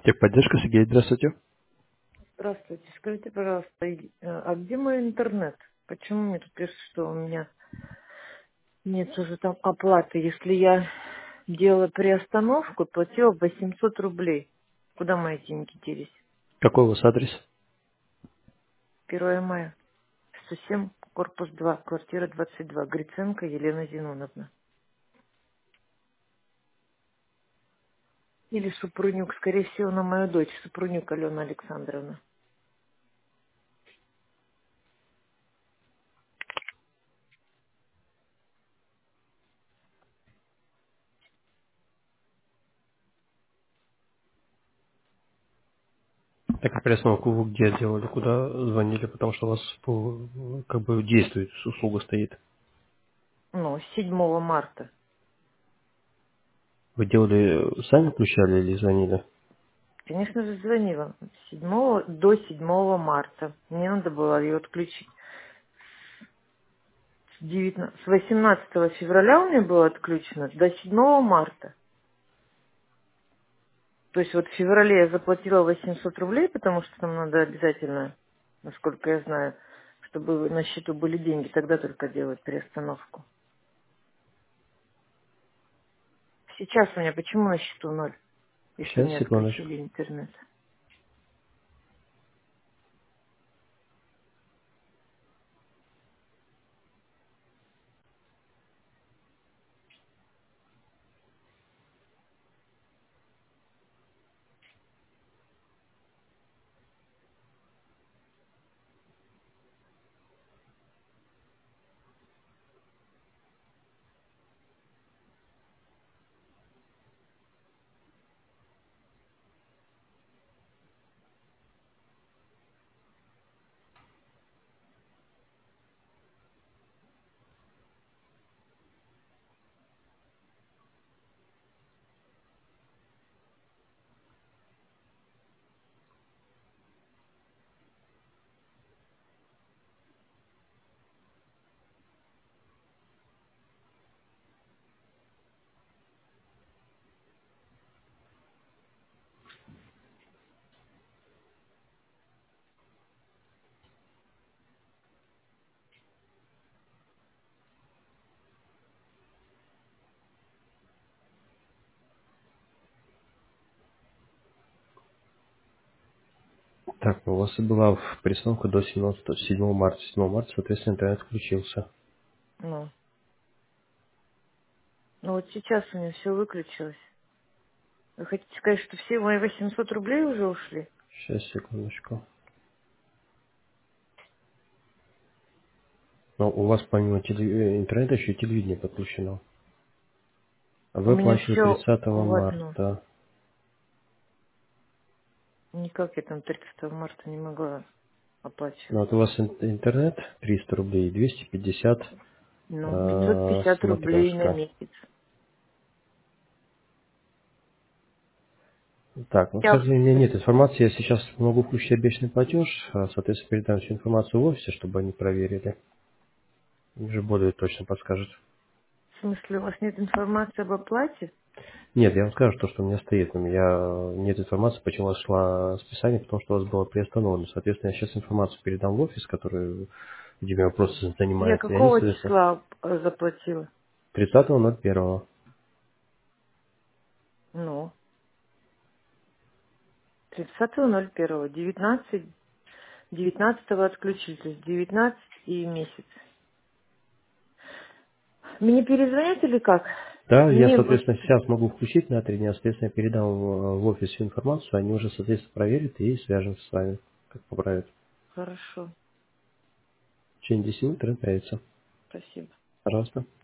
Техподдержка, Сергей, здравствуйте. Здравствуйте. Скажите, пожалуйста, а где мой интернет? Почему мне тут пишут, что у меня нет уже там оплаты, если я делала приостановку, платила 800 рублей? Куда мои деньги делись? Какой у вас адрес? 1 мая. 107, корпус 2, квартира 22. Гриценко Елена Зиноновна. Или Супрунюк, скорее всего, на мою дочь, Супрунюк Алена Александровна. Так, а перестановку вы где делали? Куда звонили? Потому что у вас как бы действует, услуга стоит. Ну, 7 марта. Вы делали, сами включали или звонили? Конечно же, звонила. 7 до 7 марта. Мне надо было ее отключить. С 18 февраля у меня было отключено до 7 марта. То есть вот в феврале я заплатила 800 рублей, потому что там надо обязательно, насколько я знаю, чтобы на счету были деньги, тогда только делать перестановку. Сейчас у меня почему на счету ноль, если Сейчас, мне секундочку. отключили интернет? Так, ну, у вас была перестановка до 7 марта. 7 марта, соответственно, интернет включился. Ну, ну вот сейчас у меня все выключилось. Вы хотите сказать, что все мои 800 рублей уже ушли? Сейчас, секундочку. Но у вас помимо интернета еще и телевидение подключено. У Вы меня оплачивали все 30 в одно. марта. Никак я там 30 марта не могла Ну, оплачивать. вот у вас интернет 300 рублей, 250 Ну, 550 рублей на смотрешка. месяц. Так, ну, к Я, сожалению, у меня нет информации. Я сейчас могу включить обещанный платеж, соответственно, передам всю информацию в офисе, чтобы они проверили. Они уже более точно подскажут. в смысле, у вас нет информации об оплате? Нет, я вам скажу то, что у меня стоит. У меня нет информации, почему у вас шла списание, потому что у вас было приостановлено. Соответственно, я сейчас информацию передам в офис, который, видимо, вопросы Я занимается. И они, какого соответственно, числа заплатила? 30.01. Ну, 30.01. 19 отключили, то есть 19 и месяц. Мне перезвонят или как? Да, я, Мне вот, соответственно, сейчас могу включить на 3 дня, соответственно, я передам в офис всю информацию, они уже, соответственно, проверят и свяжутся с вами, как поправят. хорошо, В течение 10 минут интернет появится. спасибо. Пожалуйста.